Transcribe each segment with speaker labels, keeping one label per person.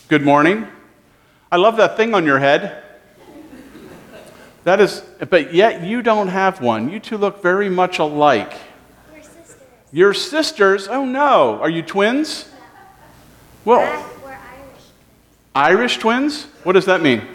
Speaker 1: Good morning. I love that thing on your head. That is, but yet you don't have one. You two look very much alike.
Speaker 2: We're sisters.
Speaker 1: You're sisters? Oh no. Are you twins? Well,
Speaker 2: We're Irish.
Speaker 1: Irish twins? What does that mean?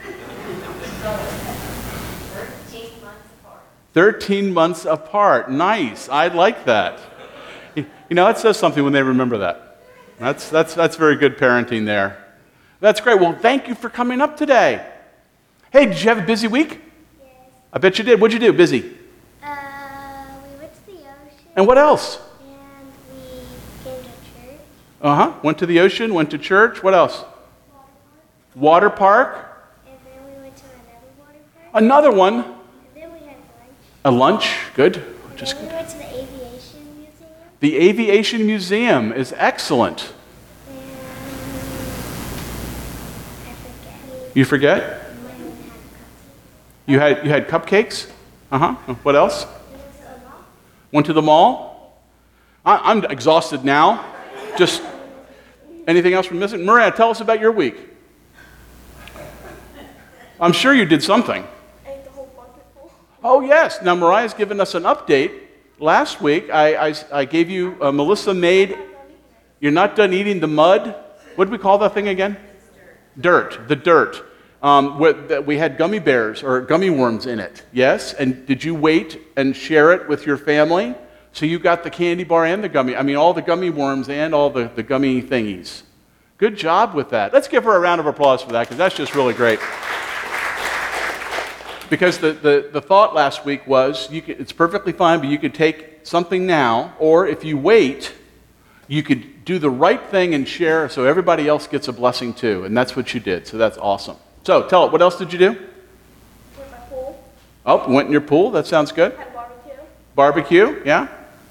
Speaker 2: 13 months apart.
Speaker 1: 13 months apart. Nice. I like that. You know, it says something when they remember that. That's very good parenting there. That's great. Well, thank you for coming up today. Hey, did you have a busy week?
Speaker 2: Yes.
Speaker 1: I bet you did. What'd you do? Busy.
Speaker 2: We went to the ocean.
Speaker 1: And what else?
Speaker 2: And we came to church.
Speaker 1: Went to the ocean, went to church. What else?
Speaker 2: Water park.
Speaker 1: Water park.
Speaker 2: And then we went to another water park.
Speaker 1: Another one.
Speaker 2: And then we had lunch.
Speaker 1: A lunch. Good.
Speaker 2: And
Speaker 1: Just
Speaker 2: then we went to the aviation museum.
Speaker 1: the Aviation Museum is excellent.
Speaker 2: And I forget.
Speaker 1: You forget? You had cupcakes? What else? Went to the mall? I'm exhausted now. Just anything else we're missing? Maria, tell us about your week. I'm sure you did something.
Speaker 2: I ate the whole bucket full.
Speaker 1: Oh, yes. Now, Mariah's given us an update. Last week, I gave you, Melissa made, you're not done eating the mud. What did we call that thing again? Dirt. The dirt. We had gummy bears or gummy worms in it. Yes? And did you wait and share it with your family? So you got the candy bar and all the gummy worms and all the gummy thingies. Good job with that. Let's give her a round of applause for that, because that's just really great. Because the thought last week was, it's perfectly fine, but you could take something now, or if you wait, you could do the right thing and share so everybody else gets a blessing too. And that's what you did, so that's awesome. So tell it, what else did you do?
Speaker 2: Went to my pool.
Speaker 1: Oh, went in your pool, that sounds good.
Speaker 2: Had barbecue.
Speaker 1: Barbecue, yeah?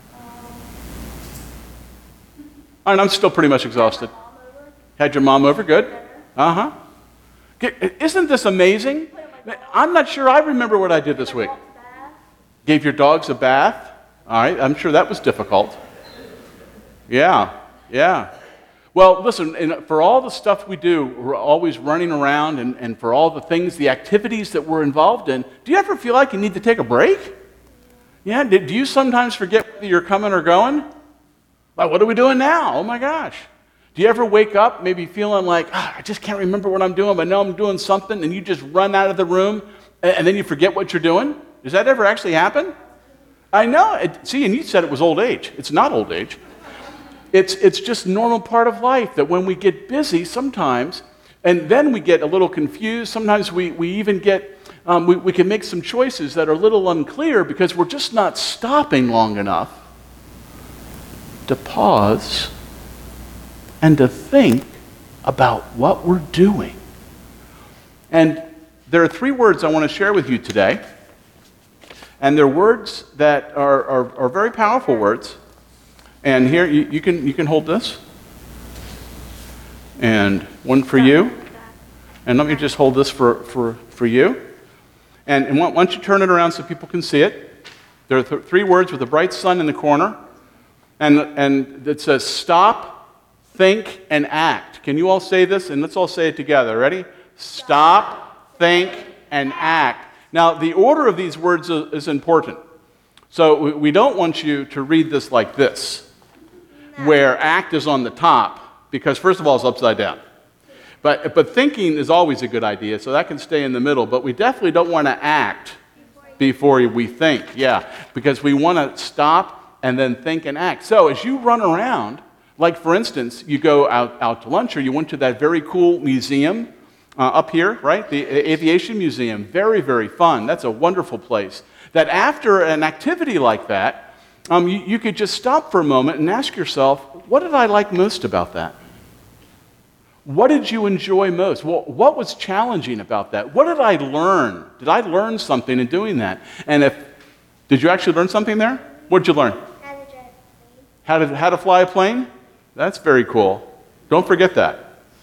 Speaker 1: All right, I'm still pretty much exhausted.
Speaker 2: Mom over.
Speaker 1: Had your mom over, good?
Speaker 2: Dinner.
Speaker 1: Isn't this amazing? I'm not sure I remember what I did this week.
Speaker 2: Walked to the bath.
Speaker 1: Gave your dogs a bath? All right, I'm sure that was difficult. Yeah. Well, listen, and for all the stuff we do, we're always running around, and for all the things, the activities that we're involved in, do you ever feel like you need to take a break? Yeah, do you sometimes forget whether you're coming or going? Like, what are we doing now? Oh my gosh. Do you ever wake up maybe feeling like, I just can't remember what I'm doing, but I know I'm doing something, and you just run out of the room, and then you forget what you're doing? Does that ever actually happen? I know. See, and you said it was old age. It's not old age. It's just a normal part of life that when we get busy sometimes, and then we get a little confused, sometimes we even get, we can make some choices that are a little unclear because we're just not stopping long enough to pause and to think about what we're doing. And there are 3 words I want to share with you today, and they're words that are very powerful words. And here, you can hold this. And one for you. And let me just hold this for you. And once you turn it around so people can see it, there are 3 words with a bright sun in the corner. And it says, stop, think, and act. Can you all say this? And let's all say it together. Ready? Stop, think, and act. Now, the order of these words is important. So we don't want you to read this like this, where act is on the top, because first of all, it's upside down. But thinking is always a good idea, so that can stay in the middle. But we definitely don't want to act before we think, because we want to stop and then think and act. So as you run around, like for instance, you go out to lunch, or you went to that very cool museum up here, right? The Aviation Museum, very, very fun. That's a wonderful place. That after an activity like that, you could just stop for a moment and ask yourself, what did I like most about that? What did you enjoy most? What was challenging about that? What did I learn? Did I learn something in doing that? And did you actually learn something there? What did you learn?
Speaker 2: How to drive a plane.
Speaker 1: How to fly a plane? That's very cool. Don't forget that.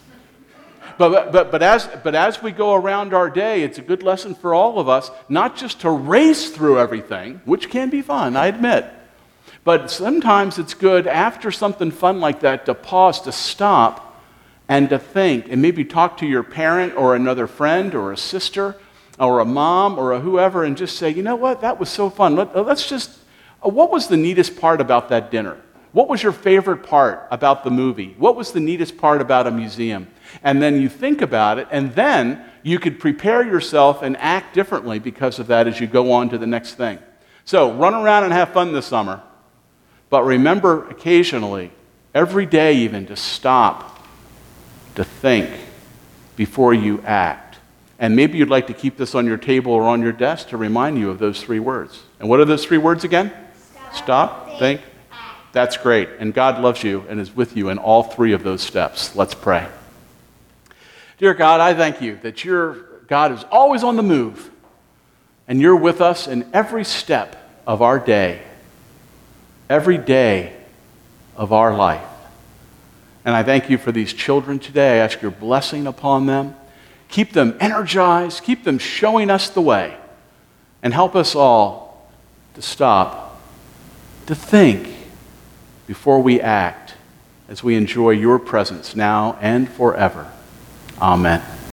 Speaker 1: But as we go around our day, it's a good lesson for all of us, not just to race through everything, which can be fun, I admit, but sometimes it's good after something fun like that to pause, to stop, and to think, and maybe talk to your parent or another friend or a sister or a mom or a whoever and just say, you know what, that was so fun. Let's just, what was the neatest part about that dinner? What was your favorite part about the movie? What was the neatest part about a museum? And then you think about it, and then you could prepare yourself and act differently because of that as you go on to the next thing. So run around and have fun this summer, but remember occasionally, every day even, to stop, to think before you act. And maybe you'd like to keep this on your table or on your desk to remind you of those 3 words. And what are those 3 words again? Stop, think, act. That's great. And God loves you and is with you in all 3 of those steps. Let's pray. Dear God, I thank you that your God is always on the move, and you're with us in every step of our day, every day of our life. And I thank you for these children today. I ask your blessing upon them. Keep them energized, keep them showing us the way, and help us all to stop, to think before we act as we enjoy your presence now and forever. Amen.